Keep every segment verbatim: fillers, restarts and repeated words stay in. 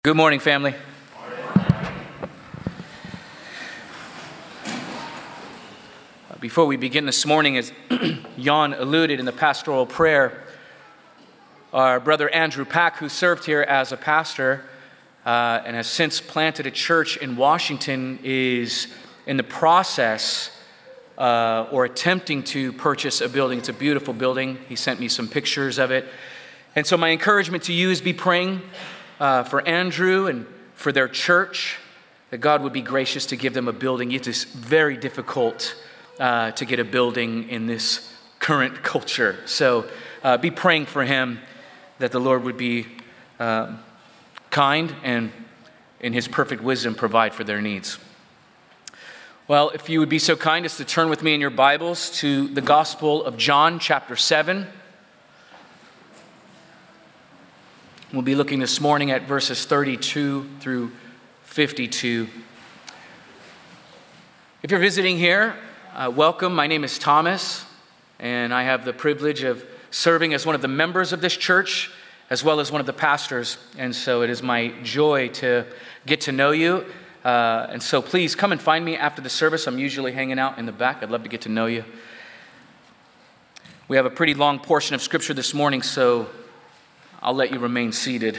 Good morning, family. Before we begin this morning, as Jan alluded in the pastoral prayer, our brother Andrew Pack, who served here as a pastor uh, and has since planted a church in Washington, is in the process uh, or attempting to purchase a building. It's a beautiful building. He sent me some pictures of it. And so my encouragement to you is be praying Uh, for Andrew and for their church, that God would be gracious to give them a building. It is very difficult uh, to get a building in this current culture. So uh, be praying for him that the Lord would be uh, kind and in his perfect wisdom provide for their needs. Well, if you would be so kind as to turn with me in your Bibles to the Gospel of John, chapter seven. We'll be looking this morning at verses thirty-two through fifty-two. If you're visiting here, uh, welcome. My name is Thomas, and I have the privilege of serving as one of the members of this church, as well as one of the pastors. And so it is my joy to get to know you. Uh, and so please come and find me after the service. I'm usually hanging out in the back. I'd love to get to know you. We have a pretty long portion of Scripture this morning, so I'll let you remain seated.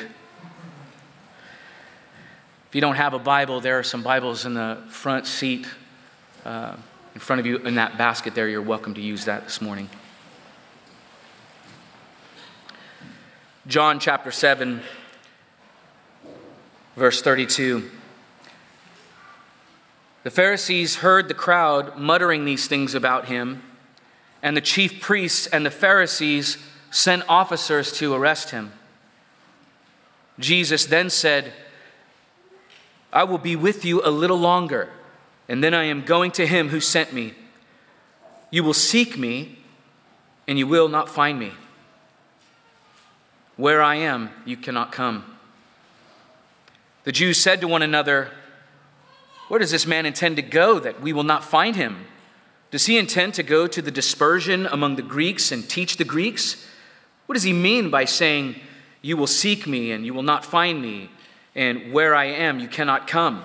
If you don't have a Bible, there are some Bibles in the front seat uh, in front of you in that basket there. You're welcome to use that this morning. John chapter seven, verse thirty-two. The Pharisees heard the crowd muttering these things about him, and the chief priests and the Pharisees sent officers to arrest him. Jesus then said, I will be with you a little longer, and then I am going to him who sent me. You will seek me, and you will not find me. Where I am, you cannot come. The Jews said to one another, where does this man intend to go that we will not find him? Does he intend to go to the dispersion among the Greeks and teach the Greeks? What does he mean by saying, you will seek me and you will not find me, and where I am you cannot come?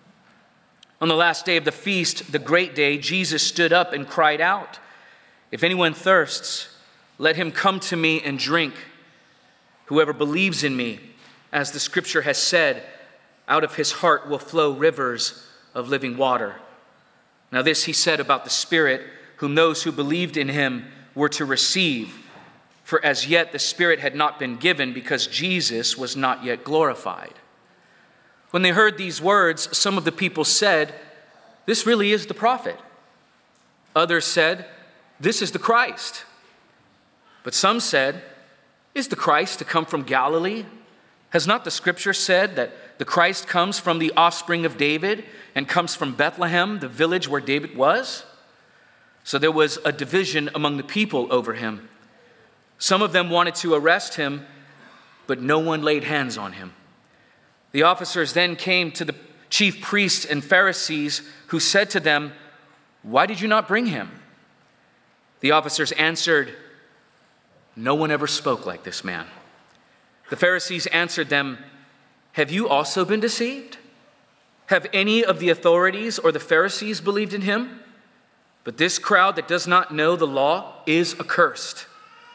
On the last day of the feast, the great day, Jesus stood up and cried out, if anyone thirsts, let him come to me and drink. Whoever believes in me, as the scripture has said, out of his heart will flow rivers of living water. Now this he said about the Spirit, whom those who believed in him were to receive. For as yet the Spirit had not been given because Jesus was not yet glorified. When they heard these words, some of the people said, this really is the prophet. Others said, this is the Christ. But some said, is the Christ to come from Galilee? Has not the scripture said that the Christ comes from the offspring of David and comes from Bethlehem, the village where David was? So there was a division among the people over him. Some of them wanted to arrest him, but no one laid hands on him. The officers then came to the chief priests and Pharisees, who said to them, why did you not bring him? The officers answered, no one ever spoke like this man. The Pharisees answered them, have you also been deceived? Have any of the authorities or the Pharisees believed in him? But this crowd that does not know the law is accursed.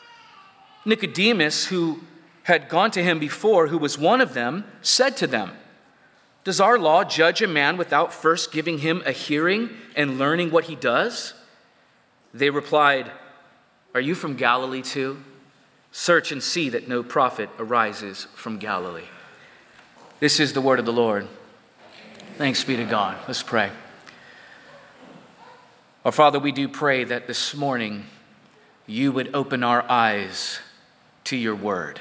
Nicodemus, who had gone to him before, who was one of them, said to them, does our law judge a man without first giving him a hearing and learning what he does? They replied, are you from Galilee too? Search and see that no prophet arises from Galilee. This is the word of the Lord. Thanks be to God. Let's pray. Our Father, we do pray that this morning you would open our eyes to your word.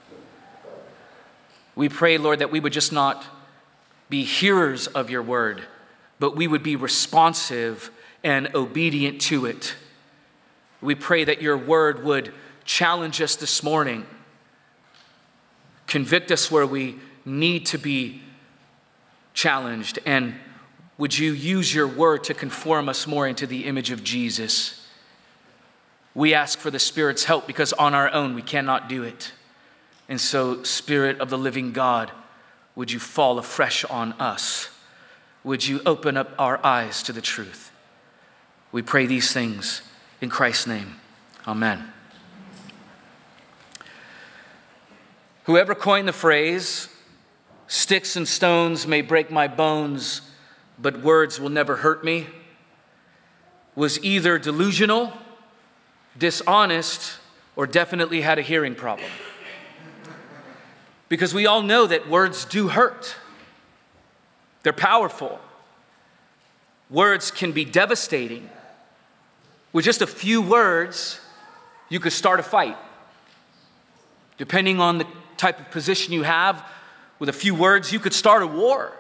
We pray, Lord, that we would just not be hearers of your word, but we would be responsive and obedient to it. We pray that your word would challenge us this morning, convict us where we need to be challenged, and would you use your word to conform us more into the image of Jesus? We ask for the Spirit's help because on our own we cannot do it. And so, Spirit of the living God, would you fall afresh on us? Would you open up our eyes to the truth? We pray these things in Christ's name. Amen. Whoever coined the phrase, "Sticks and stones may break my bones, but words will never hurt me," was either delusional, dishonest, or definitely had a hearing problem. Because we all know that words do hurt. They're powerful. Words can be devastating. With just a few words, you could start a fight. Depending on the type of position you have, with a few words, you could start a war.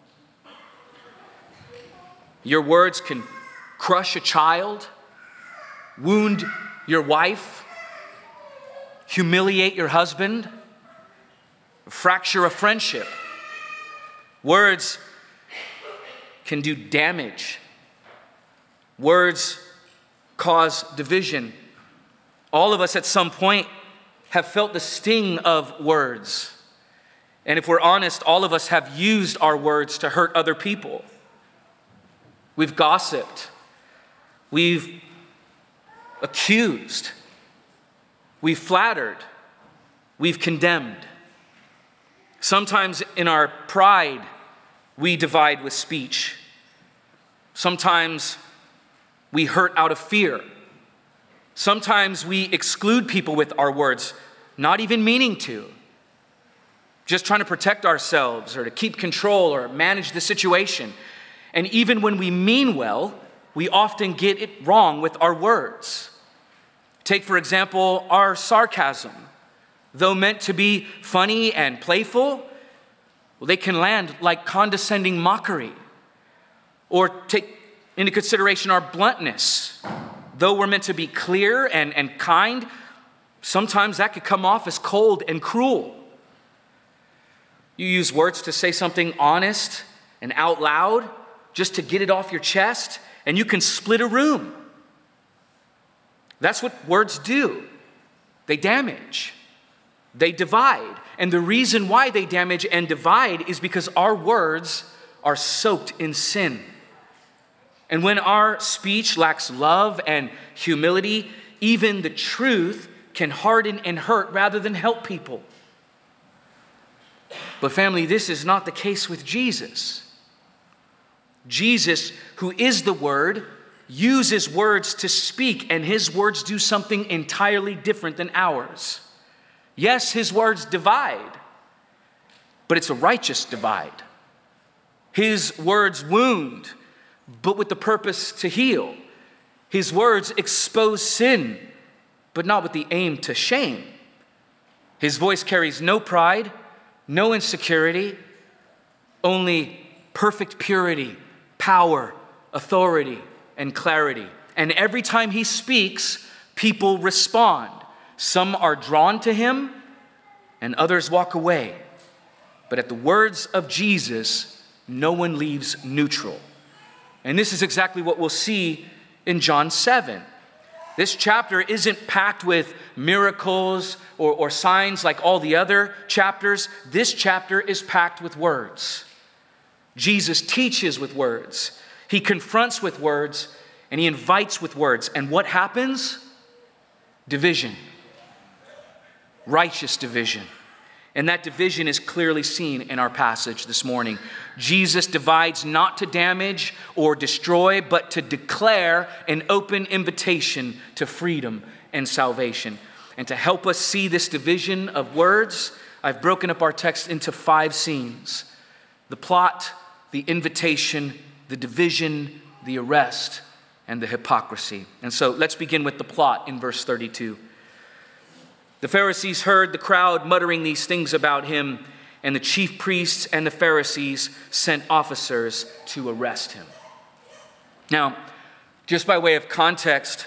Your words can crush a child, wound your wife, humiliate your husband, fracture a friendship. Words can do damage. Words cause division. All of us at some point have felt the sting of words. And if we're honest, all of us have used our words to hurt other people. We've gossiped. We've accused. We've flattered. We've condemned. Sometimes in our pride, we divide with speech. Sometimes we hurt out of fear. Sometimes we exclude people with our words, not even meaning to, just trying to protect ourselves or to keep control or manage the situation. And even when we mean well, we often get it wrong with our words. Take, for example, our sarcasm. Though meant to be funny and playful, well, they can land like condescending mockery. Or take into consideration our bluntness. Though we're meant to be clear and, and kind, sometimes that could come off as cold and cruel. You use words to say something honest and out loud just to get it off your chest, and you can split a room. That's what words do. They damage. They divide. And the reason why they damage and divide is because our words are soaked in sin. And when our speech lacks love and humility, even the truth can harden and hurt rather than help people. But family, this is not the case with Jesus. Jesus, who is the Word, uses words to speak, and his words do something entirely different than ours. Yes, his words divide, but it's a righteous divide. His words wound, but with the purpose to heal. His words expose sin, but not with the aim to shame. His voice carries no pride, no insecurity, only perfect purity, power, authority, and clarity. And every time he speaks, people respond. Some are drawn to him, and others walk away. But at the words of Jesus, no one leaves neutral. And this is exactly what we'll see in John seven. This chapter isn't packed with miracles or, or signs like all the other chapters. This chapter is packed with words. Jesus teaches with words. He confronts with words, and he invites with words. And what happens? Division. Righteous division. And that division is clearly seen in our passage this morning. Jesus divides not to damage or destroy, but to declare an open invitation to freedom and salvation. And to help us see this division of words, I've broken up our text into five scenes: the plot, the invitation, the division, the arrest, and the hypocrisy. And so let's begin with the plot in verse thirty-two. The Pharisees heard the crowd muttering these things about him, and the chief priests and the Pharisees sent officers to arrest him. Now, just by way of context,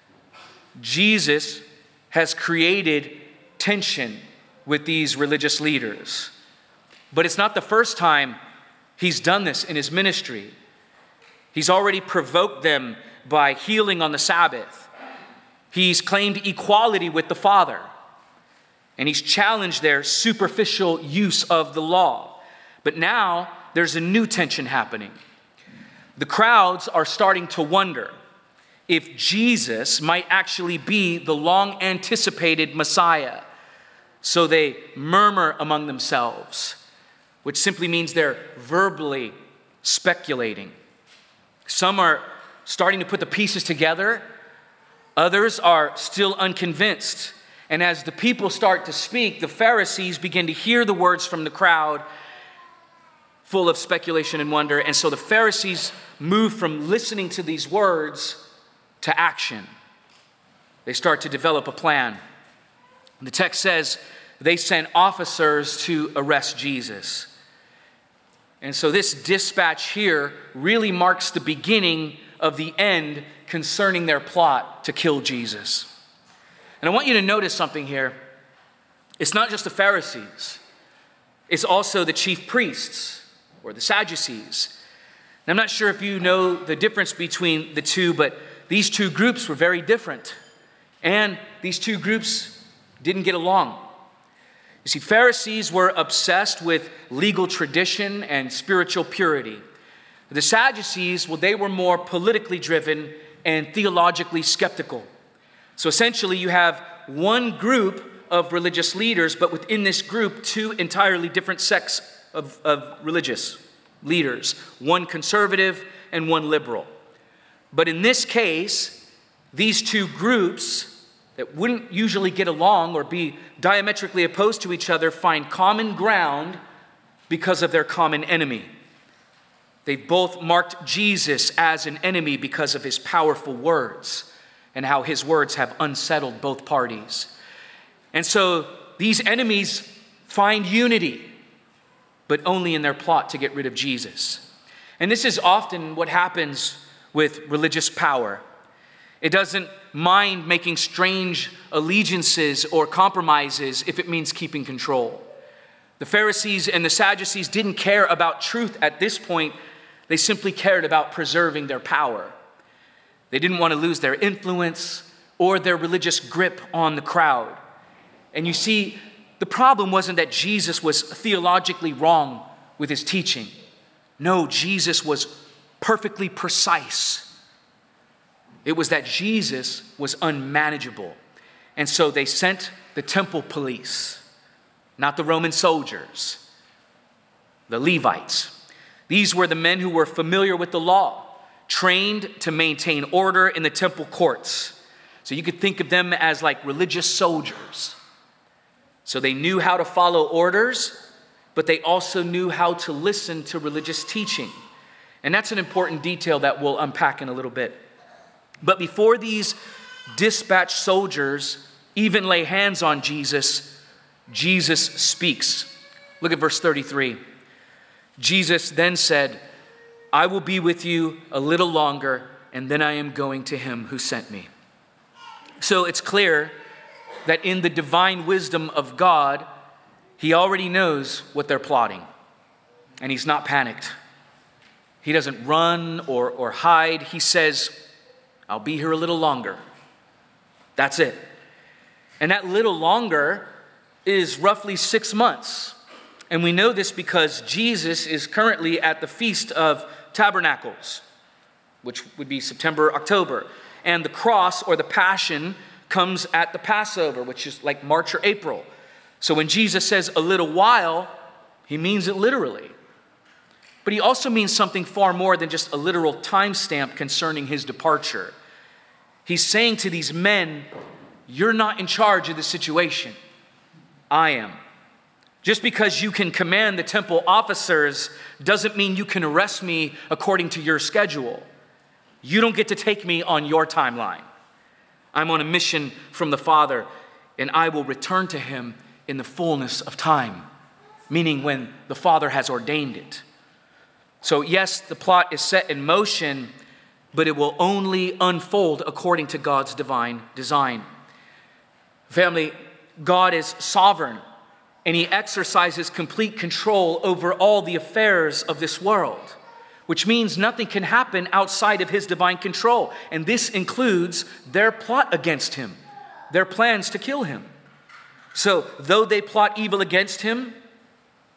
Jesus has created tension with these religious leaders. But it's not the first time he's done this in his ministry. He's already provoked them by healing on the Sabbath. He's claimed equality with the Father. And he's challenged their superficial use of the law. But now there's a new tension happening. The crowds are starting to wonder if Jesus might actually be the long-anticipated Messiah. So they murmur among themselves, which simply means they're verbally speculating. Some are starting to put the pieces together. Others are still unconvinced. And as the people start to speak, the Pharisees begin to hear the words from the crowd, full of speculation and wonder. And so the Pharisees move from listening to these words to action. They start to develop a plan. The text says they sent officers to arrest Jesus. And so this dispatch here really marks the beginning of the end concerning their plot to kill Jesus. And I want you to notice something here. It's not just the Pharisees. It's also the chief priests or the Sadducees. And I'm not sure if you know the difference between the two, but these two groups were very different. And these two groups didn't get along. You see, Pharisees were obsessed with legal tradition and spiritual purity. The Sadducees, well, they were more politically driven and theologically skeptical. So essentially, you have one group of religious leaders, but within this group, two entirely different sects of, of religious leaders, one conservative and one liberal. But in this case, these two groups that wouldn't usually get along or be diametrically opposed to each other find common ground because of their common enemy. They both marked Jesus as an enemy because of his powerful words and how his words have unsettled both parties. And so these enemies find unity, but only in their plot to get rid of Jesus. And this is often what happens with religious power. It doesn't mind making strange allegiances or compromises if it means keeping control. The Pharisees and the Sadducees didn't care about truth at this point. They simply cared about preserving their power. They didn't want to lose their influence or their religious grip on the crowd. And you see, the problem wasn't that Jesus was theologically wrong with his teaching. No, Jesus was perfectly precise. It was that Jesus was unmanageable. And so they sent the temple police, not the Roman soldiers, the Levites. These were the men who were familiar with the law, trained to maintain order in the temple courts. So you could think of them as like religious soldiers. So they knew how to follow orders, but they also knew how to listen to religious teaching. And that's an important detail that we'll unpack in a little bit. But before these dispatched soldiers even lay hands on Jesus, Jesus speaks. Look at verse thirty-three. Jesus then said, "I will be with you a little longer, and then I am going to him who sent me." So it's clear that in the divine wisdom of God, he already knows what they're plotting, and he's not panicked. He doesn't run or, or hide. He says, "I'll be here a little longer." That's it. And that little longer is roughly six months. And we know this because Jesus is currently at the Feast of Tabernacles, which would be September, October. And the cross or the Passion comes at the Passover, which is like March or April. So when Jesus says a little while, he means it literally. But he also means something far more than just a literal timestamp concerning his departure. He's saying to these men, you're not in charge of the situation. I am. Just because you can command the temple officers doesn't mean you can arrest me according to your schedule. You don't get to take me on your timeline. I'm on a mission from the Father, and I will return to him in the fullness of time, meaning when the Father has ordained it. So yes, the plot is set in motion, but it will only unfold according to God's divine design. Family, God is sovereign, and he exercises complete control over all the affairs of this world, which means nothing can happen outside of his divine control. And this includes their plot against him, their plans to kill him. So though they plot evil against him,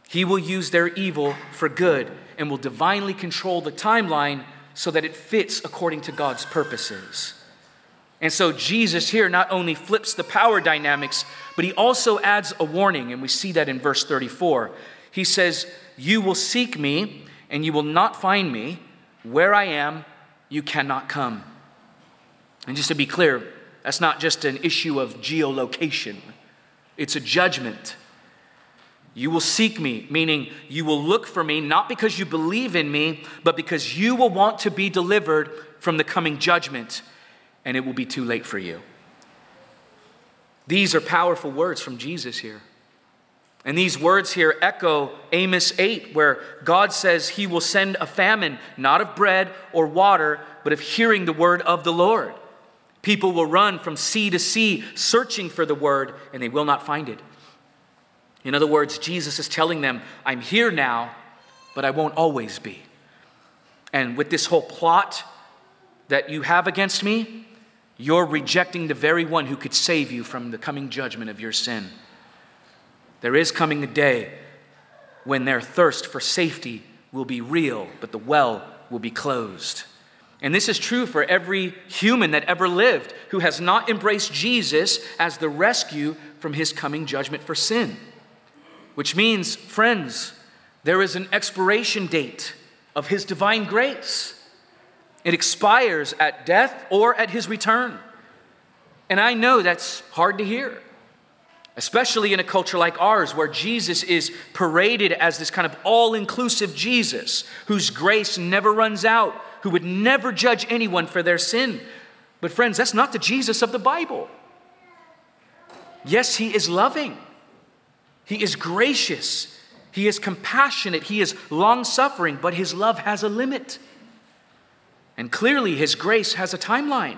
He will use their evil for good and will divinely control the timeline so that it fits according to God's purposes. And so Jesus here not only flips the power dynamics, but he also adds a warning, and we see that in verse thirty-four. He says, "You will seek me, and you will not find me. Where I am, you cannot come." And just to be clear, that's not just an issue of geolocation. It's a judgment. You will seek me, meaning you will look for me, not because you believe in me, but because you will want to be delivered from the coming judgment, and it will be too late for you. These are powerful words from Jesus here. And these words here echo Amos eight, where God says he will send a famine, not of bread or water, but of hearing the word of the Lord. People will run from sea to sea, searching for the word, and they will not find it. In other words, Jesus is telling them, I'm here now, but I won't always be. And with this whole plot that you have against me, you're rejecting the very one who could save you from the coming judgment of your sin. There is coming a day when their thirst for safety will be real, but the well will be closed. And this is true for every human that ever lived who has not embraced Jesus as the rescue from his coming judgment for sin. Which means, friends, there is an expiration date of his divine grace. It expires at death or at his return. And I know that's hard to hear, especially in a culture like ours where Jesus is paraded as this kind of all-inclusive Jesus whose grace never runs out, who would never judge anyone for their sin. But friends, that's not the Jesus of the Bible. Yes, he is loving. He is gracious. He is compassionate. He is long-suffering, but his love has a limit. And clearly, his grace has a timeline.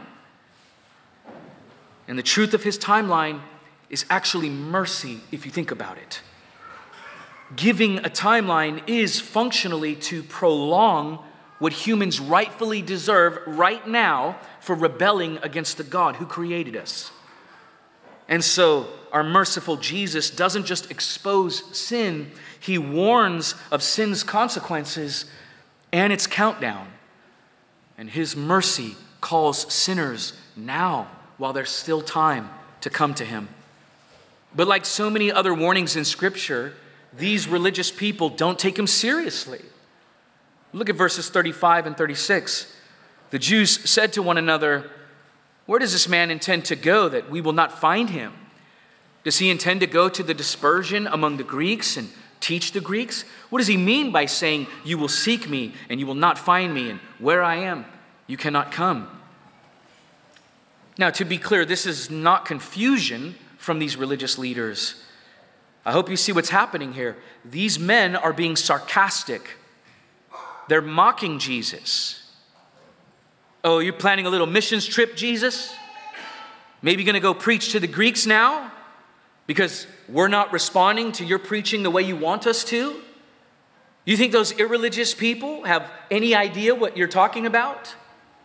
And the truth of his timeline is actually mercy, if you think about it. Giving a timeline is functionally to prolong what humans rightfully deserve right now for rebelling against the God who created us. And so, our merciful Jesus doesn't just expose sin, he warns of sin's consequences and its countdown. And his mercy calls sinners now, while there's still time, to come to him. But like so many other warnings in Scripture, these religious people don't take him seriously. Look at verses thirty-five and thirty-six. The Jews said to one another, "Where does this man intend to go that we will not find him? Does he intend to go to the dispersion among the Greeks and teach the Greeks? What does he mean by saying, 'You will seek me and you will not find me, and where I am, you cannot come'?" Now, to be clear, this is not confusion from these religious leaders. I hope you see what's happening here. These men are being sarcastic. They're mocking Jesus. "Oh, you're planning a little missions trip, Jesus? Maybe you're going to go preach to the Greeks now because we're not responding to your preaching the way you want us to? You think those irreligious people have any idea what you're talking about?"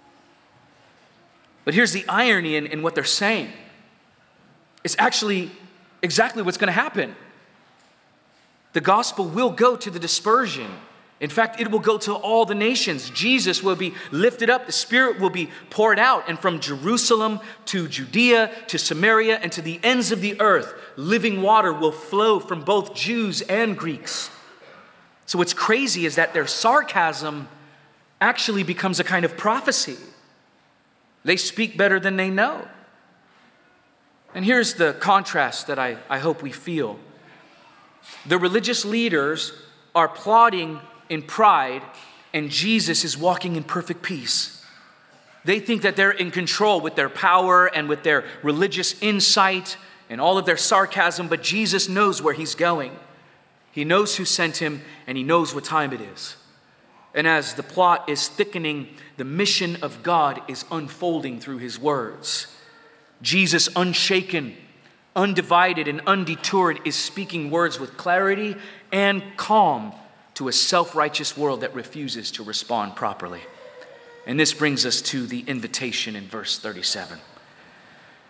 But here's the irony in, in what they're saying. It's actually exactly what's going to happen. The gospel will go to the dispersion. In fact, it will go to all the nations. Jesus will be lifted up. The Spirit will be poured out. And from Jerusalem to Judea to Samaria and to the ends of the earth, living water will flow from both Jews and Greeks. So what's crazy is that their sarcasm actually becomes a kind of prophecy. They speak better than they know. And here's the contrast that I, I hope we feel. The religious leaders are plotting in pride, and Jesus is walking in perfect peace. They think that they're in control with their power and with their religious insight and all of their sarcasm, but Jesus knows where he's going. He knows who sent him, and he knows what time it is. And as the plot is thickening, the mission of God is unfolding through his words. Jesus, unshaken, undivided, and undetoured, is speaking words with clarity and calm to a self-righteous world that refuses to respond properly. And this brings us to the invitation in verse thirty-seven.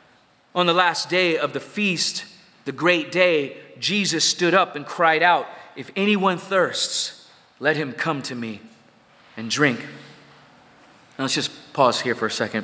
On the last day of the feast, the great day, Jesus stood up and cried out, if anyone thirsts, let him come to me and drink. Now let's just pause here for a second.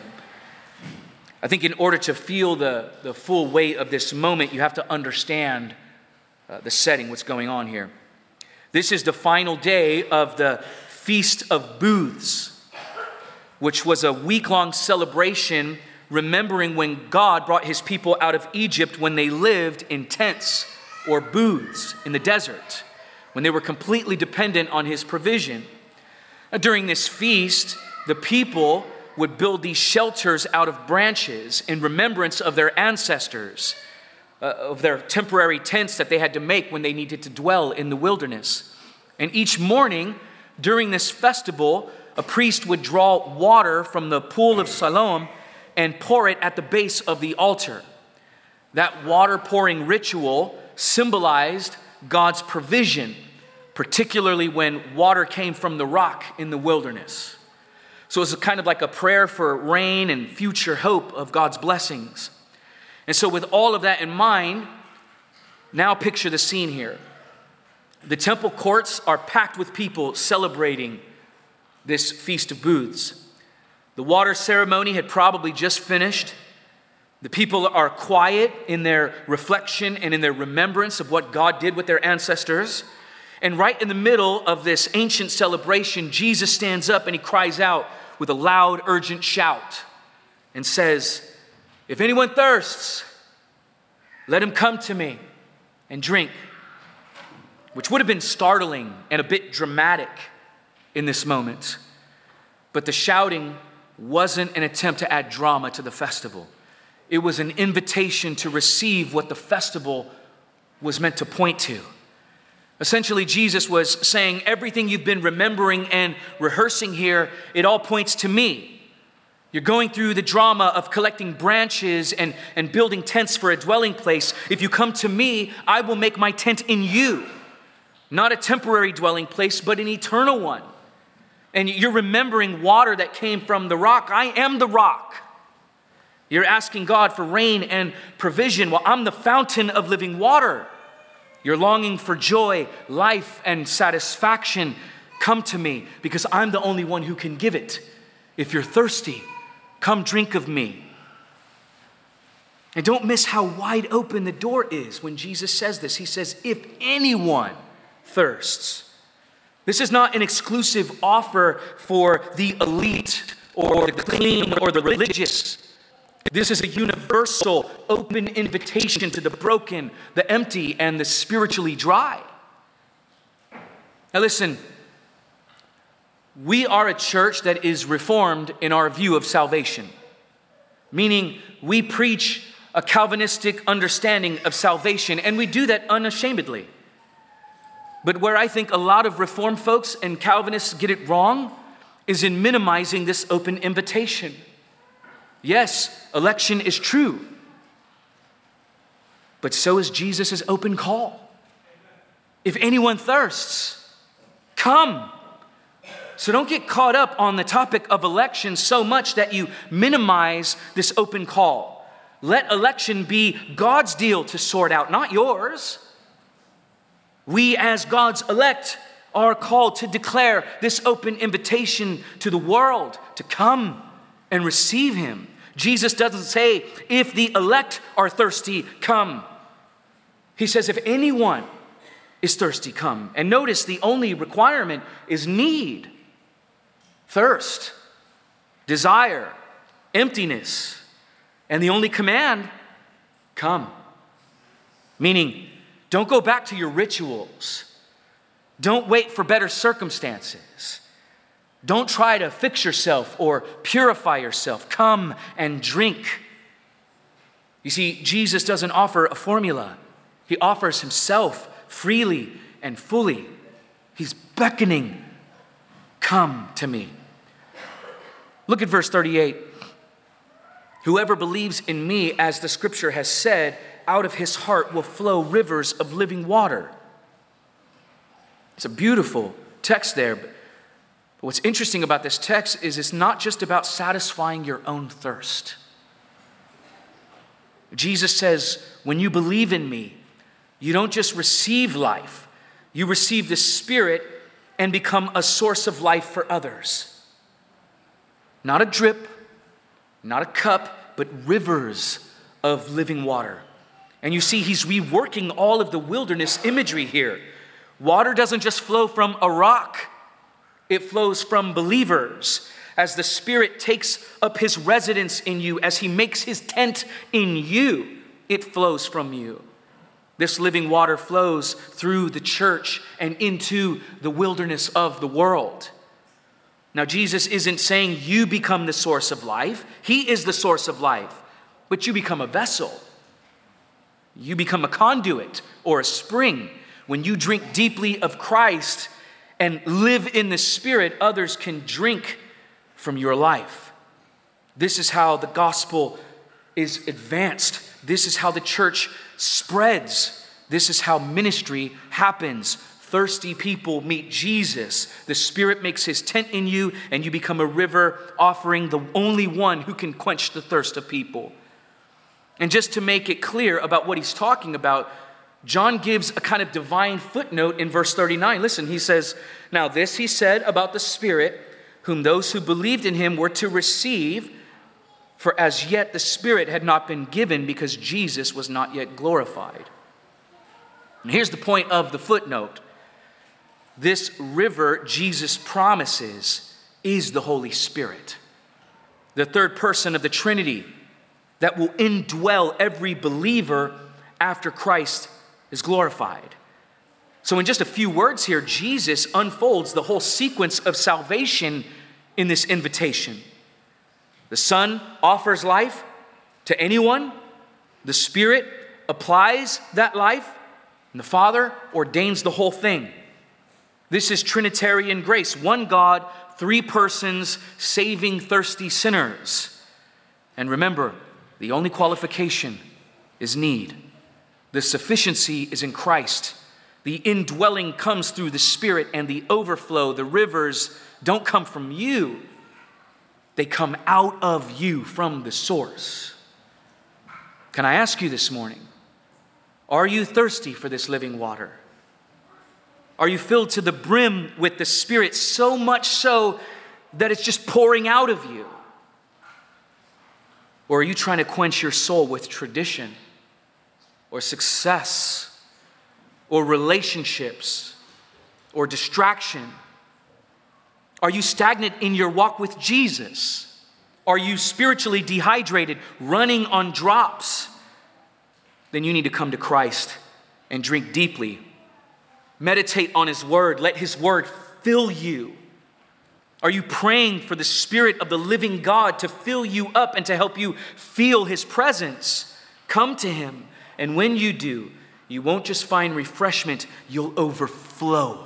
I think in order to feel the, the full weight of this moment, you have to understand uh, the setting, what's going on here. This is the final day of the Feast of Booths, which was a week-long celebration remembering when God brought his people out of Egypt when they lived in tents or booths in the desert, when they were completely dependent on his provision. Now, during this feast, the people would build these shelters out of branches in remembrance of their ancestors, uh, of their temporary tents that they had to make when they needed to dwell in the wilderness. And each morning during this festival, a priest would draw water from the pool of Siloam and pour it at the base of the altar. That water pouring ritual symbolized God's provision, particularly when water came from the rock in the wilderness. So it's kind of like a prayer for rain and future hope of God's blessings. And so with all of that in mind, now picture the scene here. The temple courts are packed with people celebrating this Feast of Booths. The water ceremony had probably just finished. The people are quiet in their reflection and in their remembrance of what God did with their ancestors. And right in the middle of this ancient celebration, Jesus stands up and he cries out with a loud, urgent shout and says, "If anyone thirsts, let him come to me and drink," which would have been startling and a bit dramatic in this moment. But the shouting wasn't an attempt to add drama to the festival. It was an invitation to receive what the festival was meant to point to. Essentially, Jesus was saying, everything you've been remembering and rehearsing here, it all points to me. You're going through the drama of collecting branches and, and building tents for a dwelling place. If you come to me, I will make my tent in you. Not a temporary dwelling place, but an eternal one. And you're remembering water that came from the rock. I am the rock. You're asking God for rain and provision. Well, I'm the fountain of living water. You're longing for joy, life, and satisfaction. Come to me because I'm the only one who can give it. If you're thirsty, come drink of me. And don't miss how wide open the door is when Jesus says this. He says, if anyone thirsts. This is not an exclusive offer for the elite or the clean or the religious. This is a universal, open invitation to the broken, the empty, and the spiritually dry. Now listen, we are a church that is reformed in our view of salvation, meaning we preach a Calvinistic understanding of salvation, and we do that unashamedly. But where I think a lot of Reformed folks and Calvinists get it wrong is in minimizing this open invitation. Yes, election is true, but so is Jesus' open call. If anyone thirsts, come. So don't get caught up on the topic of election so much that you minimize this open call. Let election be God's deal to sort out, not yours. We as God's elect are called to declare this open invitation to the world to come and receive him. Jesus doesn't say, if the elect are thirsty, come. He says, if anyone is thirsty, come. And notice the only requirement is need, thirst, desire, emptiness. And the only command, come. Meaning, don't go back to your rituals. Don't wait for better circumstances. Don't try to fix yourself or purify yourself. Come and drink. You see, Jesus doesn't offer a formula. He offers himself freely and fully. He's beckoning. Come to me. Look at verse thirty-eight. Whoever believes in me, as the scripture has said, out of his heart will flow rivers of living water. It's a beautiful text there. But what's interesting about this text is it's not just about satisfying your own thirst. Jesus says, when you believe in me, you don't just receive life, you receive the Spirit and become a source of life for others. Not a drip, not a cup, but rivers of living water. And you see, he's reworking all of the wilderness imagery here. Water doesn't just flow from a rock, it flows from believers. As the Spirit takes up his residence in you, as he makes his tent in you, it flows from you. This living water flows through the church and into the wilderness of the world. Now, Jesus isn't saying you become the source of life. He is the source of life, but you become a vessel. You become a conduit or a spring. When you drink deeply of Christ and live in the Spirit, others can drink from your life. This is how the gospel is advanced. This is how the church spreads. This is how ministry happens. Thirsty people meet Jesus. The Spirit makes his tent in you, and you become a river offering the only one who can quench the thirst of people. And just to make it clear about what he's talking about, John gives a kind of divine footnote in verse thirty-nine. Listen, he says, "Now this he said about the Spirit, whom those who believed in him were to receive, for as yet the Spirit had not been given because Jesus was not yet glorified." And here's the point of the footnote. This river Jesus promises is the Holy Spirit, the third person of the Trinity that will indwell every believer after Christ is glorified. So in just a few words here, Jesus unfolds the whole sequence of salvation in this invitation. The Son offers life to anyone. The Spirit applies that life, and the Father ordains the whole thing. This is Trinitarian grace. One God, three persons, saving thirsty sinners. And remember, the only qualification is need. The sufficiency is in Christ. The indwelling comes through the Spirit, and the overflow, the rivers, don't come from you. They come out of you from the source. Can I ask you this morning, are you thirsty for this living water? Are you filled to the brim with the Spirit, so much so that it's just pouring out of you? Or are you trying to quench your soul with tradition or success or relationships or distraction? Are you stagnant in your walk with Jesus? Are you spiritually dehydrated, running on drops? Then you need to come to Christ and drink deeply. Meditate on his word. Let his word fill you. Are you praying for the Spirit of the living God to fill you up and to help you feel his presence? Come to him. And when you do, you won't just find refreshment, you'll overflow.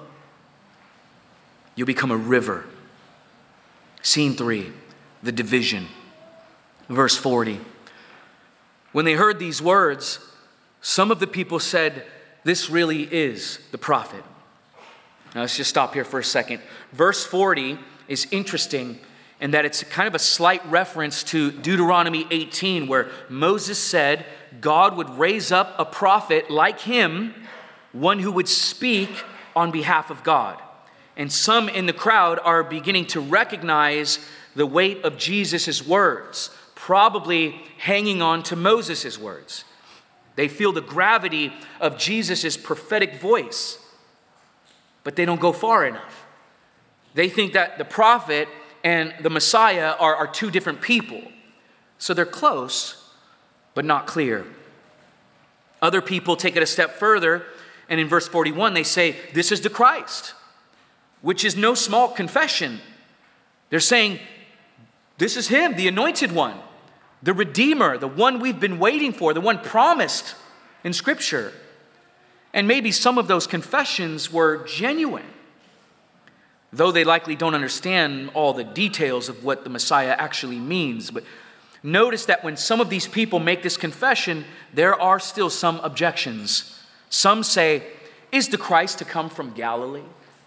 You'll become a river. Scene three, the division. Verse forty. When they heard these words, some of the people said, "This really is the prophet." Now let's just stop here for a second. Verse forty is interesting in that it's kind of a slight reference to Deuteronomy eighteen, where Moses said God would raise up a prophet like him, one who would speak on behalf of God. And some in the crowd are beginning to recognize the weight of Jesus' words, probably hanging on to Moses' words. They feel the gravity of Jesus' prophetic voice, but they don't go far enough. They think that the prophet and the Messiah are, are two different people. So they're close, but not clear. Other people take it a step further, and in verse forty-one, they say, "This is the Christ," which is no small confession. They're saying, this is him, the anointed one, the Redeemer, the one we've been waiting for, the one promised in Scripture. And maybe some of those confessions were genuine, though they likely don't understand all the details of what the Messiah actually means. But notice that when some of these people make this confession, there are still some objections. Some say, "Is the Christ to come from Galilee?"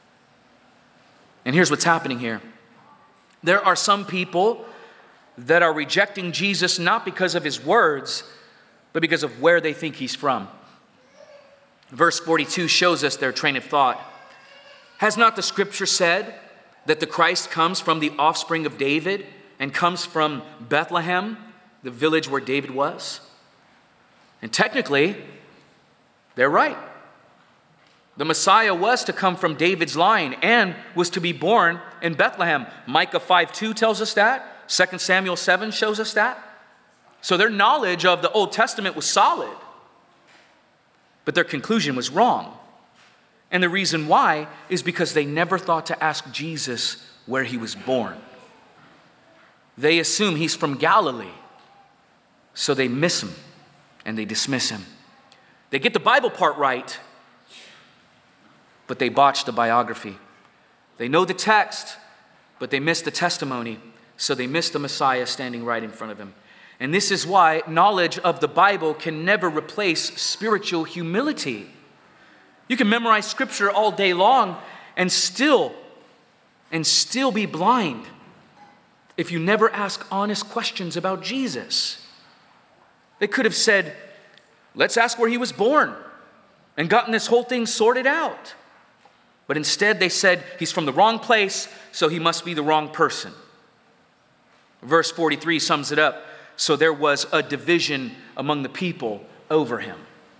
And here's what's happening here. There are some people that are rejecting Jesus not because of his words, but because of where they think he's from. Verse forty-two shows us their train of thought. Has not the scripture said that the Christ comes from the offspring of David and comes from Bethlehem, the village where David was? And technically, they're right. The Messiah was to come from David's line and was to be born in Bethlehem. Micah five two tells us that. Second Samuel seven shows us that. So their knowledge of the Old Testament was solid, but their conclusion was wrong. And the reason why is because they never thought to ask Jesus where he was born. They assume he's from Galilee, so they miss him and they dismiss him. They get the Bible part right, but they botch the biography. They know the text, but they miss the testimony, so they miss the Messiah standing right in front of them. And this is why knowledge of the Bible can never replace spiritual humility. You can memorize scripture all day long and still, and still be blind if you never ask honest questions about Jesus. They could have said, let's ask where he was born, and gotten this whole thing sorted out. But instead they said, he's from the wrong place, so he must be the wrong person. Verse forty-three sums it up. So there was a division among the people over him.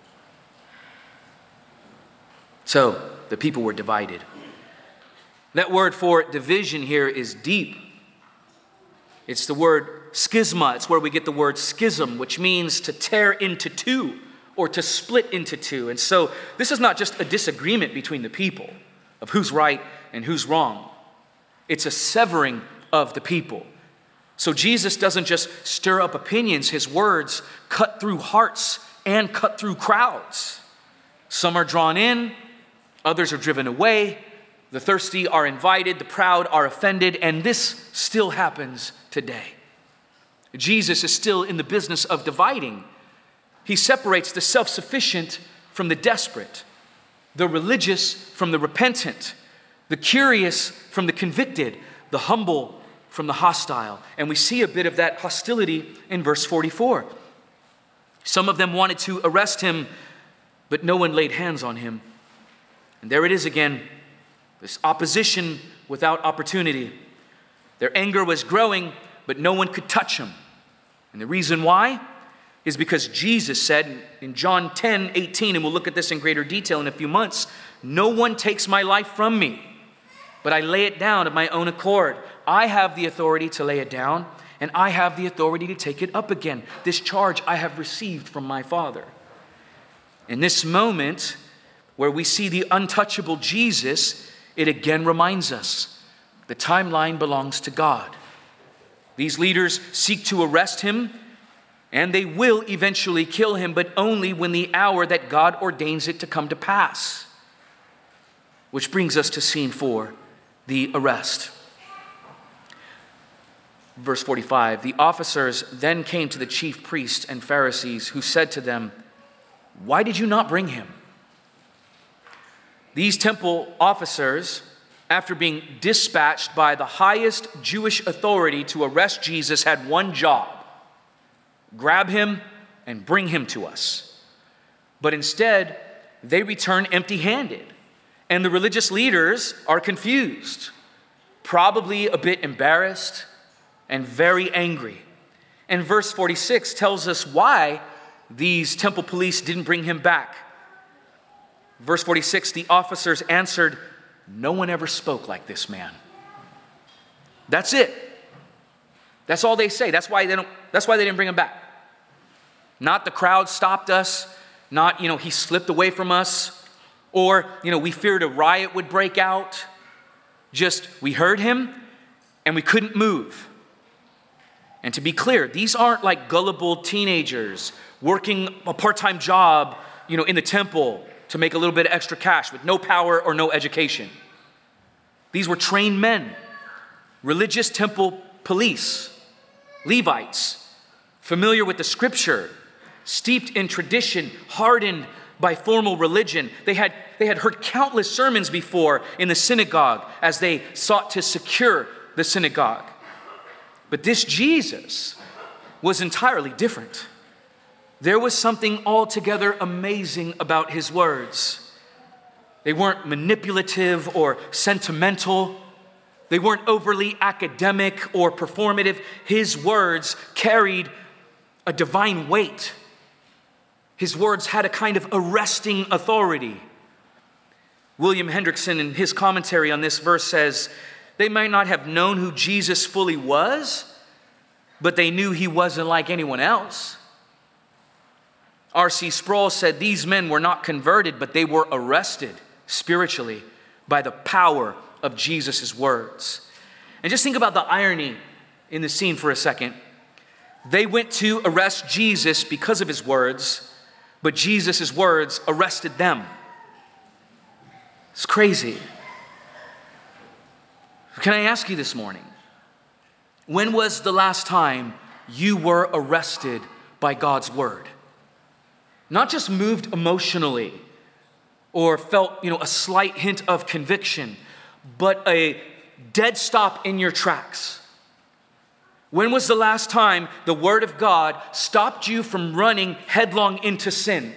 So the people were divided. That word for division here is deep. It's the word schisma. It's where we get the word schism, which means to tear into two or to split into two. And so this is not just a disagreement between the people of who's right and who's wrong. It's a severing of the people. So Jesus doesn't just stir up opinions. His words cut through hearts and cut through crowds. Some are drawn in, others are driven away. The thirsty are invited, the proud are offended, and this still happens today. Jesus is still in the business of dividing. He separates the self-sufficient from the desperate, the religious from the repentant, the curious from the convicted, the humble from the hostile. And we see a bit of that hostility in verse forty-four. Some of them wanted to arrest him, but no one laid hands on him. And there it is again, this opposition without opportunity. Their anger was growing, but no one could touch him. And the reason why is because Jesus said in John ten eighteen, and we'll look at this in greater detail in a few months, no one takes my life from me, but I lay it down of my own accord. I have the authority to lay it down, and I have the authority to take it up again. This charge I have received from my Father. In this moment where we see the untouchable Jesus, it again reminds us the timeline belongs to God. These leaders seek to arrest him, and they will eventually kill him, but only when the hour that God ordains it to come to pass. Which brings us to scene four, the arrest. Verse forty-five, the officers then came to the chief priests and Pharisees, who said to them, why did you not bring him? These temple officers, after being dispatched by the highest Jewish authority to arrest Jesus, had one job: grab him and bring him to us. But instead, they return empty-handed. And the religious leaders are confused, probably a bit embarrassed, and very angry. And verse forty-six tells us why these temple police didn't bring him back. Verse forty-six, the officers answered, no one ever spoke like this man. That's it. That's all they say. That's why they don't, that's why they didn't bring him back. Not the crowd stopped us, not, you know, he slipped away from us, or, you know, we feared a riot would break out. Just, we heard him and we couldn't move. And to be clear, these aren't like gullible teenagers working a part-time job, you know, in the temple to make a little bit of extra cash with no power or no education. These were trained men, religious temple police, Levites, familiar with the scripture, steeped in tradition, hardened by formal religion. They had, they had heard countless sermons before in the synagogue as they sought to secure the synagogue. But this Jesus was entirely different. There was something altogether amazing about his words. They weren't manipulative or sentimental. They weren't overly academic or performative. His words carried a divine weight. His words had a kind of arresting authority. William Hendrickson, in his commentary on this verse, says, they might not have known who Jesus fully was, but they knew he wasn't like anyone else. R C Sproul said these men were not converted, but they were arrested spiritually by the power of Jesus' words. And just think about the irony in the scene for a second. They went to arrest Jesus because of his words, but Jesus' words arrested them. It's crazy. Can I ask you this morning, when was the last time you were arrested by God's word? Not just moved emotionally or felt, you know, a slight hint of conviction, but a dead stop in your tracks. When was the last time the word of God stopped you from running headlong into sin?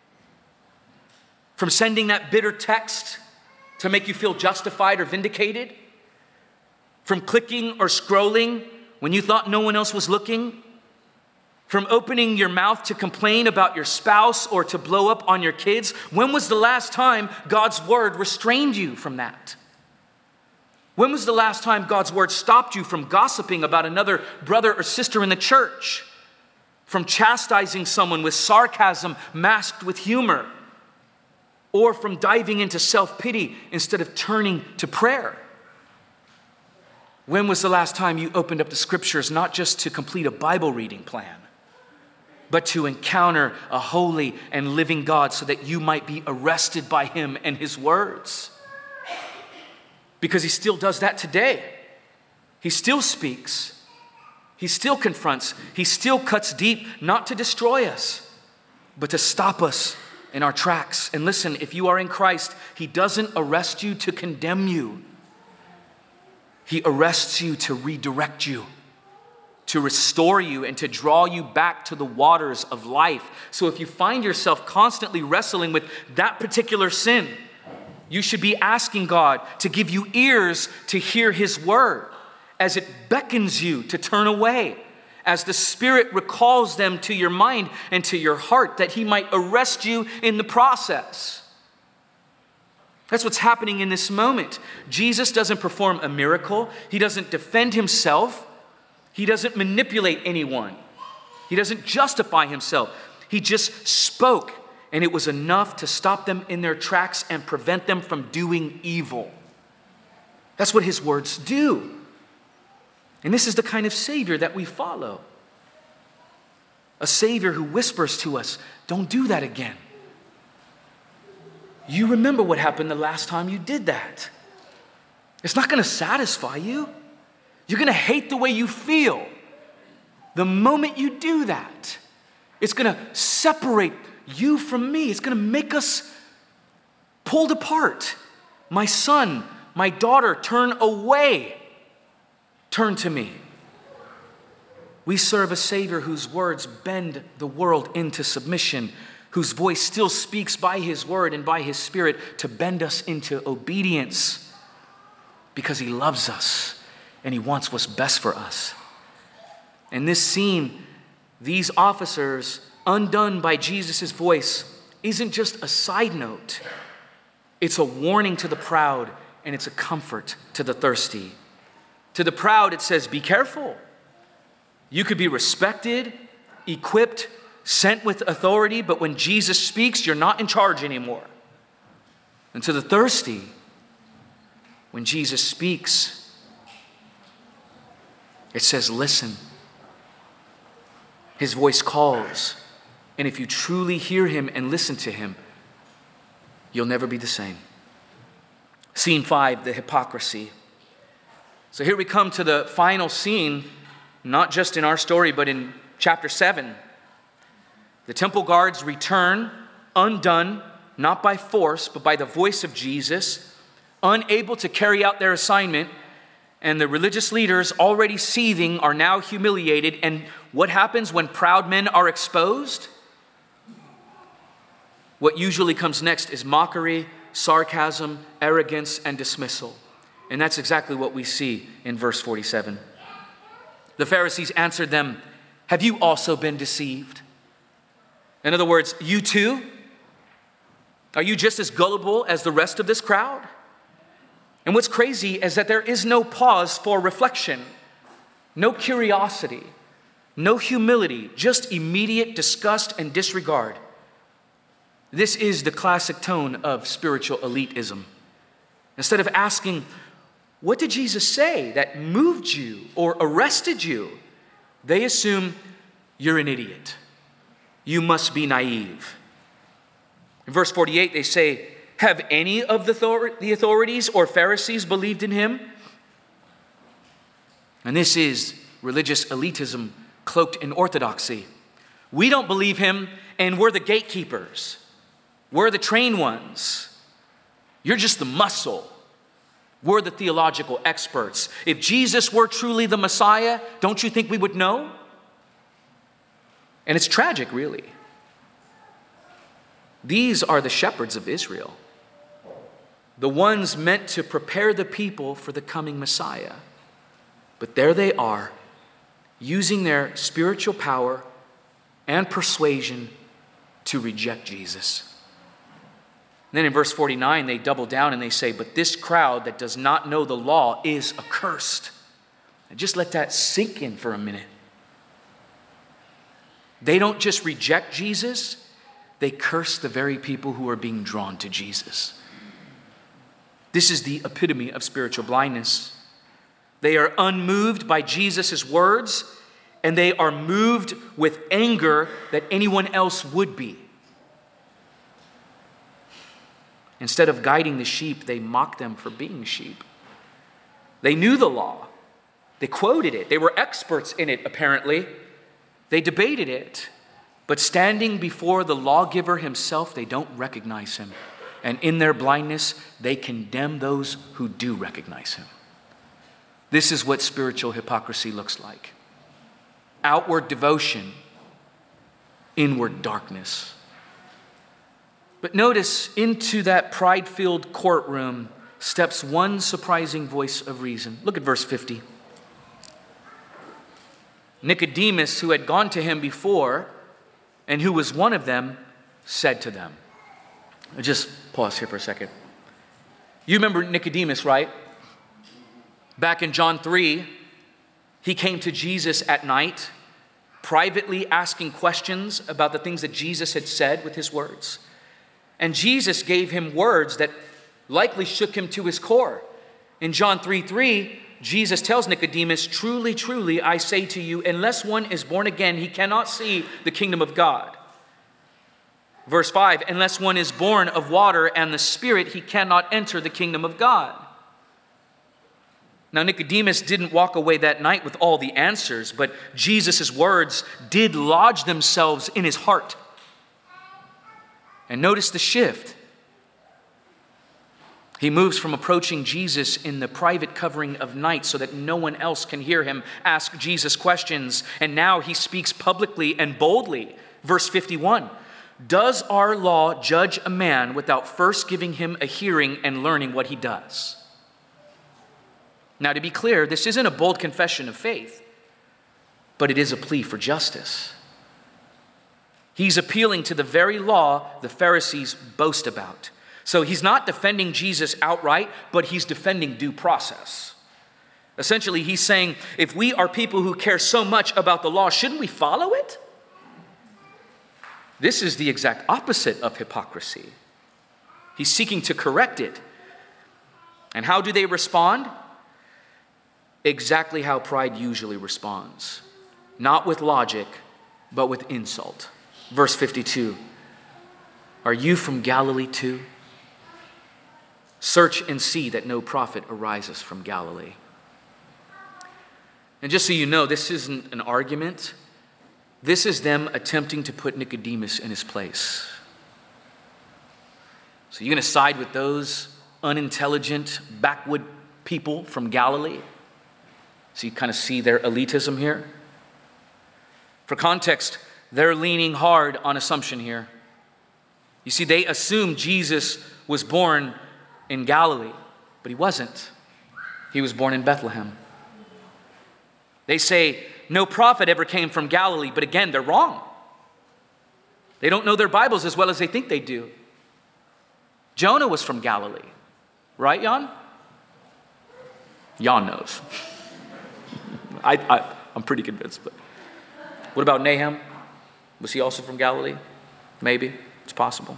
From sending that bitter text to make you feel justified or vindicated? From clicking or scrolling when you thought no one else was looking? From opening your mouth to complain about your spouse or to blow up on your kids? When was the last time God's word restrained you from that? When was the last time God's word stopped you from gossiping about another brother or sister in the church? From chastising someone with sarcasm masked with humor? Or from diving into self-pity instead of turning to prayer? When was the last time you opened up the scriptures not just to complete a Bible reading plan, but to encounter a holy and living God so that you might be arrested by him and his words? Because he still does that today. He still speaks. He still confronts. He still cuts deep, not to destroy us, but to stop us in our tracks. And listen, if you are in Christ, he doesn't arrest you to condemn you. He arrests you to redirect you, to restore you, and to draw you back to the waters of life. So if you find yourself constantly wrestling with that particular sin, you should be asking God to give you ears to hear his word as it beckons you to turn away, as the Spirit recalls them to your mind and to your heart, that he might arrest you in the process. That's what's happening in this moment. Jesus doesn't perform a miracle. He doesn't defend himself. He doesn't manipulate anyone. He doesn't justify himself. He just spoke, and it was enough to stop them in their tracks and prevent them from doing evil. That's what his words do. And this is the kind of Savior that we follow. A Savior who whispers to us, don't do that again. You remember what happened the last time you did that. It's not going to satisfy you. You're going to hate the way you feel the moment you do that. It's going to separate you from me. It's going to make us pulled apart. My son, my daughter, turn away. Turn to me. We serve a Savior whose words bend the world into submission, whose voice still speaks by his word and by his Spirit to bend us into obedience because he loves us and he wants what's best for us. In this scene, these officers, undone by Jesus' voice, isn't just a side note. It's a warning to the proud, and it's a comfort to the thirsty. To the proud, it says, be careful. You could be respected, equipped, sent with authority, but when Jesus speaks, you're not in charge anymore. And to the thirsty, when Jesus speaks, it says, listen. His voice calls. And if you truly hear him and listen to him, you'll never be the same. Scene five, the hypocrisy. So here we come to the final scene, not just in our story, but in chapter seven. The temple guards return, undone, not by force, but by the voice of Jesus, unable to carry out their assignment, and the religious leaders, already seething, are now humiliated. And what happens when proud men are exposed? what usually comes next is mockery, sarcasm, arrogance, and dismissal. And that's exactly what we see in verse forty-seven. The Pharisees answered them, "Have you also been deceived?" In other words, you too? Are you just as gullible as the rest of this crowd? And what's crazy is that there is no pause for reflection, no curiosity, no humility, just immediate disgust and disregard. This is the classic tone of spiritual elitism. Instead of asking, what did Jesus say that moved you or arrested you? They assume you're an idiot. You must be naive. In verse forty-eight, they say, have any of the authorities or Pharisees believed in him? And this is religious elitism cloaked in orthodoxy. We don't believe him, and we're the gatekeepers. We're the trained ones. You're just the muscle. We're the theological experts. If Jesus were truly the Messiah, don't you think we would know? And it's tragic, really. These are the shepherds of Israel, the ones meant to prepare the people for the coming Messiah. But there they are, using their spiritual power and persuasion to reject Jesus. Then in verse forty-nine, they double down and they say, but this crowd that does not know the law is accursed. And just let that sink in for a minute. They don't just reject Jesus, they curse the very people who are being drawn to Jesus. This is the epitome of spiritual blindness. They are unmoved by Jesus' words, and they are moved with anger that anyone else would be. Instead of guiding the sheep, they mock them for being sheep. They knew the law. They quoted it. They were experts in it, apparently. They debated it. But standing before the lawgiver himself, they don't recognize him. And in their blindness, they condemn those who do recognize him. This is what spiritual hypocrisy looks like. Outward devotion, inward darkness. But notice, into that pride-filled courtroom steps one surprising voice of reason. Look at verse fifty. Nicodemus, who had gone to him before, and who was one of them, said to them. I'll just pause here for a second. You remember Nicodemus, right? Back in John three, he came to Jesus at night, privately asking questions about the things that Jesus had said with his words. And Jesus gave him words that likely shook him to his core. In John three three, Jesus tells Nicodemus, truly, truly, I say to you, unless one is born again, he cannot see the kingdom of God. Verse five, unless one is born of water and the Spirit, he cannot enter the kingdom of God. Now, Nicodemus didn't walk away that night with all the answers, but Jesus' words did lodge themselves in his heart. And notice the shift. He moves from approaching Jesus in the private covering of night so that no one else can hear him ask Jesus questions. And now he speaks publicly and boldly. Verse fifty-one, does our law judge a man without first giving him a hearing and learning what he does? Now, to be clear, this isn't a bold confession of faith, but it is a plea for justice. He's appealing to the very law the Pharisees boast about. So he's not defending Jesus outright, but he's defending due process. Essentially, he's saying, if we are people who care so much about the law, shouldn't we follow it? This is the exact opposite of hypocrisy. He's seeking to correct it. And how do they respond? Exactly how pride usually responds. Not with logic, but with insult. Verse fifty-two, are you from Galilee too? Search and see that no prophet arises from Galilee. And just so you know, this isn't an argument. This is them attempting to put Nicodemus in his place. So you're going to side with those unintelligent, backwood people from Galilee? So you kind of see their elitism here. For context, they're leaning hard on assumption here. You see, they assumed Jesus was born in Galilee, but he wasn't. He was born in Bethlehem. They say no prophet ever came from Galilee, but again, they're wrong. They don't know their Bibles as well as they think they do. Jonah was from Galilee, right, Jan? Jan knows. I, I, I'm pretty convinced. But what about Nahum? Was he also from Galilee? Maybe. It's possible.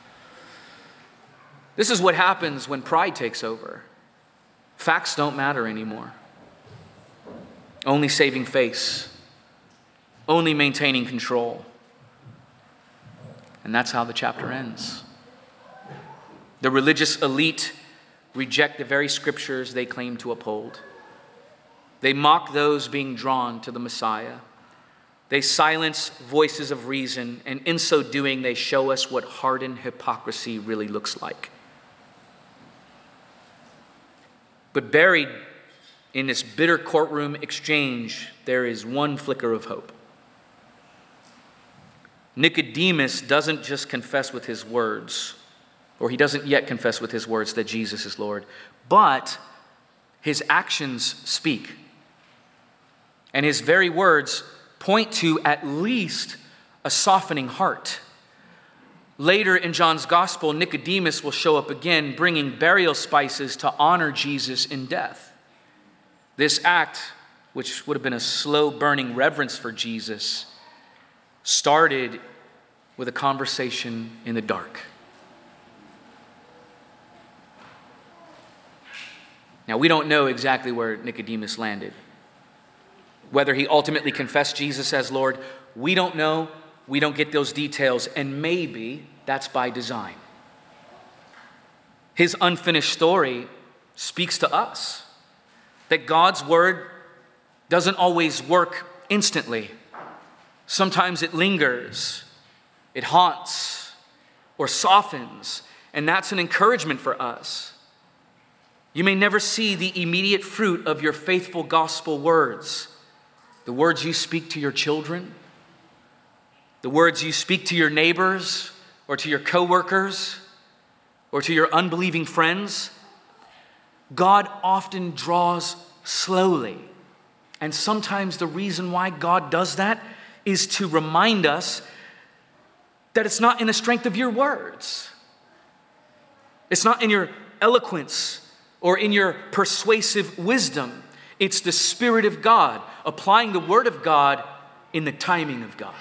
This is what happens when pride takes over. Facts don't matter anymore. Only saving face. Only maintaining control. And that's how the chapter ends. The religious elite reject the very scriptures they claim to uphold. They mock those being drawn to the Messiah. They silence voices of reason, and in so doing, they show us what hardened hypocrisy really looks like. But buried in this bitter courtroom exchange, there is one flicker of hope. Nicodemus doesn't just confess with his words, or he doesn't yet confess with his words that Jesus is Lord, but his actions speak. And his very words point to at least a softening heart. Later in John's gospel, Nicodemus will show up again, bringing burial spices to honor Jesus in death. This act, which would have been a slow-burning reverence for Jesus, started with a conversation in the dark. Now, we don't know exactly where Nicodemus landed. Whether he ultimately confessed Jesus as Lord, we don't know. We don't get those details, and maybe that's by design. His unfinished story speaks to us that God's word doesn't always work instantly. Sometimes it lingers, it haunts, or softens, and that's an encouragement for us. You may never see the immediate fruit of your faithful gospel words, the words you speak to your children, the words you speak to your neighbors or to your coworkers or to your unbelieving friends. God often draws slowly. And sometimes the reason why God does that is to remind us that it's not in the strength of your words. It's not in your eloquence or in your persuasive wisdom. It's the Spirit of God applying the Word of God in the timing of God.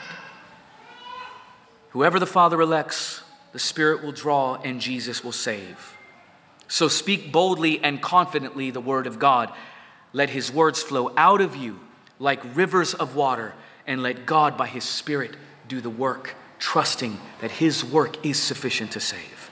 Whoever the Father elects, the Spirit will draw and Jesus will save. So speak boldly and confidently the Word of God. Let His words flow out of you like rivers of water, and let God by His Spirit do the work, trusting that His work is sufficient to save.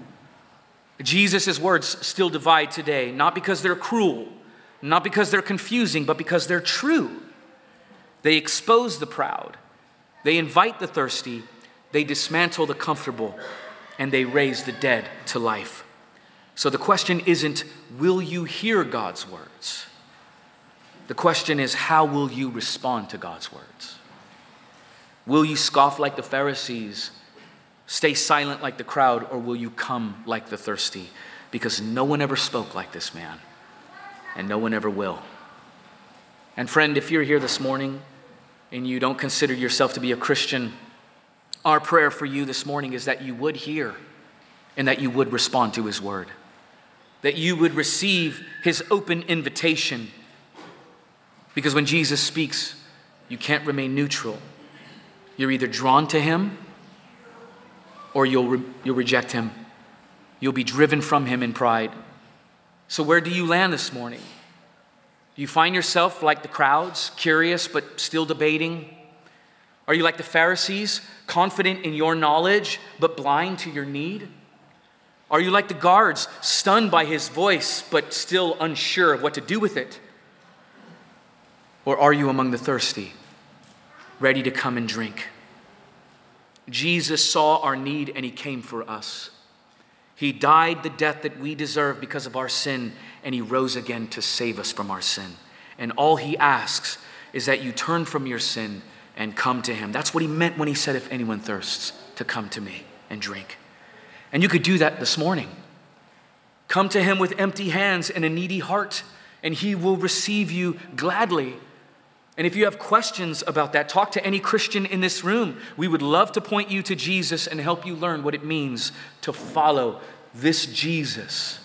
Jesus' words still divide today, not because they're cruel, not because they're confusing, but because they're true. They expose the proud, they invite the thirsty, they dismantle the comfortable, and they raise the dead to life. So the question isn't, will you hear God's words? The question is, how will you respond to God's words? Will you scoff like the Pharisees, stay silent like the crowd, or will you come like the thirsty? Because no one ever spoke like this man, and no one ever will. And friend, if you're here this morning and you don't consider yourself to be a Christian, our prayer for you this morning is that you would hear and that you would respond to His word, that you would receive His open invitation. Because when Jesus speaks, you can't remain neutral. You're either drawn to Him or you'll, re- you'll reject Him. You'll be driven from Him in pride. So where do you land this morning? Do you find yourself like the crowds, curious but still debating? Are you like the Pharisees, confident in your knowledge but blind to your need? Are you like the guards, stunned by His voice but still unsure of what to do with it? Or are you among the thirsty, ready to come and drink? Jesus saw our need and He came for us. He died the death that we deserve because of our sin, and He rose again to save us from our sin. And all He asks is that you turn from your sin and come to Him. That's what He meant when He said, if anyone thirsts, to come to me and drink. And you could do that this morning. Come to him with empty hands and a needy heart, and he will receive you gladly. And if you have questions about that, talk to any Christian in this room. We would love to point you to Jesus and help you learn what it means to follow this Jesus.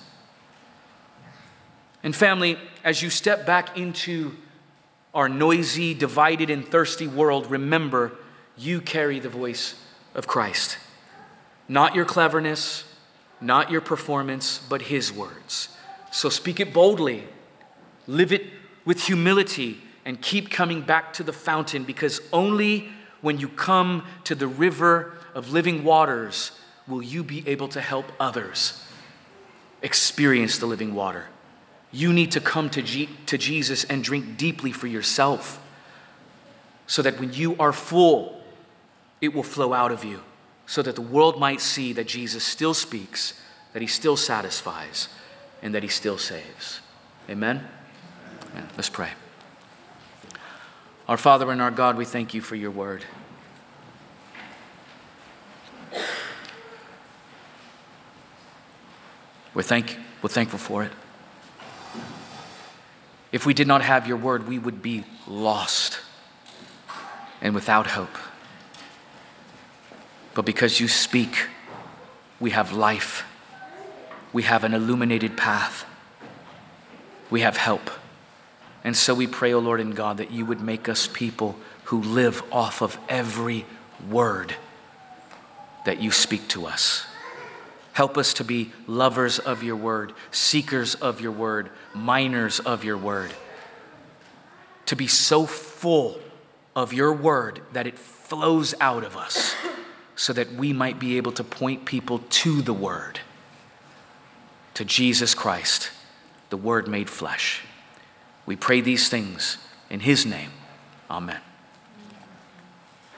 And family, as you step back into our noisy, divided, and thirsty world, remember, you carry the voice of Christ. Not your cleverness, not your performance, but his words. So speak it boldly, live it with humility, and keep coming back to the fountain, because only when you come to the river of living waters will you be able to help others experience the living water. You need to come to, G- to Jesus and drink deeply for yourself, so that when you are full, it will flow out of you, so that the world might see that Jesus still speaks, that he still satisfies, and that he still saves. Amen? Amen. Let's pray. Our Father and our God, we thank you for your word. We're, thank, we're thankful for it. If we did not have your word, we would be lost and without hope. But because you speak, we have life. We have an illuminated path. We have help. And so we pray, O Lord and God, that you would make us people who live off of every word that you speak to us. Help us to be lovers of your word, seekers of your word, miners of your word. To be so full of your word that it flows out of us, so that we might be able to point people to the word, to Jesus Christ, the word made flesh. We pray these things in his name. Amen.